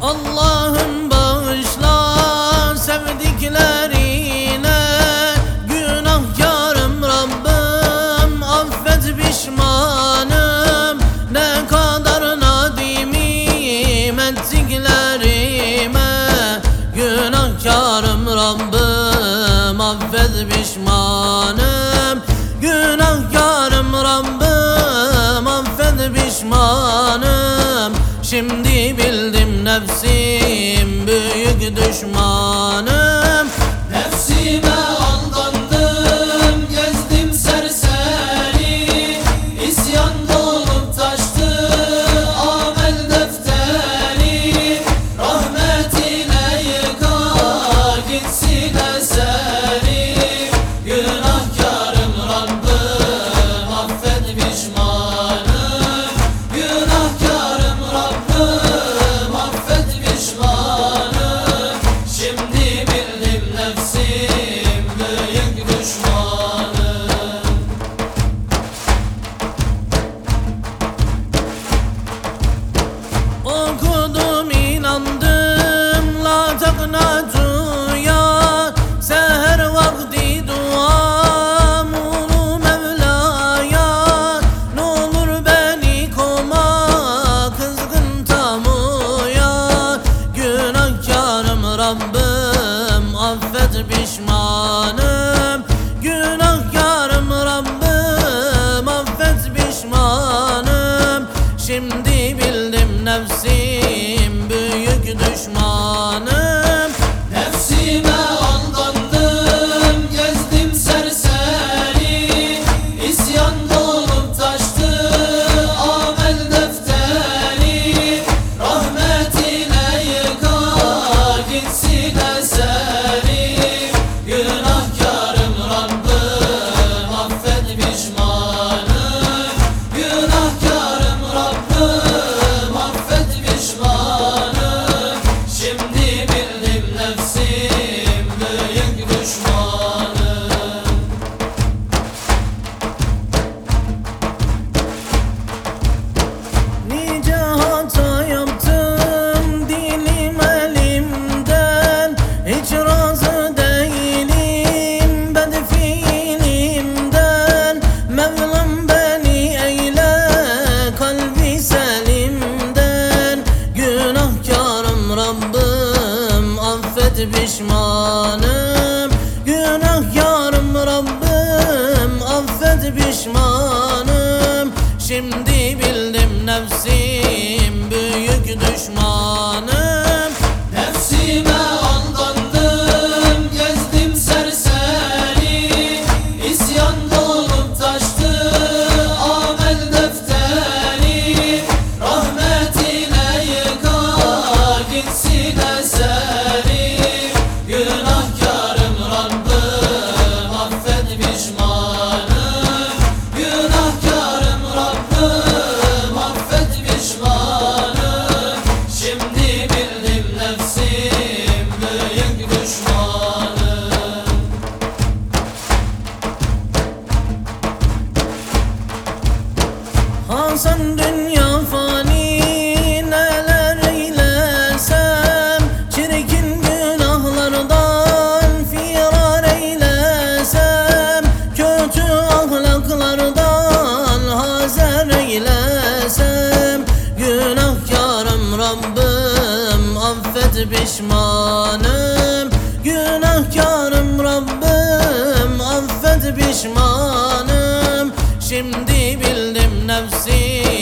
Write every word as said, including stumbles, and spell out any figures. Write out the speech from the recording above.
Allah'ım bağışla sevdiklerine, günahkarım Rabbim affet pişmanım. Ne kadar nadimim ettiklerime, günahkarım Rabbim affet pişmanım. Günahkarım Rabbim affet pişmanım. Şimdi bildim nefsim büyük düşmanım. Nefsime aldandım, gezdim serseri, İsyan dolup taştı amel defteri. Rahmetine yıkar gitsin eseri, günahkarım Rabbim affet pişmanım. Günahkarım Rabbim affet pişmanım. Şimdi bildim nefsim büyük düşmanım. Okudum inandım la taknatuya, seher vakti duam ulu Mevla'ya. N'olur beni koma kızgın tamuya, günahkarım Rabbim affet pişmanım. Günahkarım Rabbim affet pişmanım. Şimdi bildim nefsim büyük düşmanım. Nefsime aldandım, gezdim serseri, İsyan dolup taştı amel defteri. Rahmetine yıkar gitsin eseri, günahkarım Rabbim affet pişmanım. Günahkarım Rabbim affet pişmanım. Şimdi bildim nefsim büyük düşmanım. Nice hata yaptım dilim elimden, hiç razı değilim ben fiilimden. Mevlam beni eyle kalbi selimden, günahkarım Rabbim affet pişmanım. Günahkarım Rabbim affet pişmanım. Şimdi bildim nefsim büyük düşmanım. Nefsime aldandım, gezdim serseri, İsyan dolup taştı amel defteri. Rahmetine yıkar gitsin eseri, günahkarım Rabbim affet pişmanım. Günahkarım Rabbim affet pişmanım. Şimdi bildim nefsim büyük düşmanım. Hasan dünya fani, neler eylesem, çirkin günahlardan firar eylesem, kötü ahlaklardan hazer eylesem, günahkarım Rabbim affet pişmanım. Günahkarım Rabbim affet pişmanım. Şimdi bildim nefsim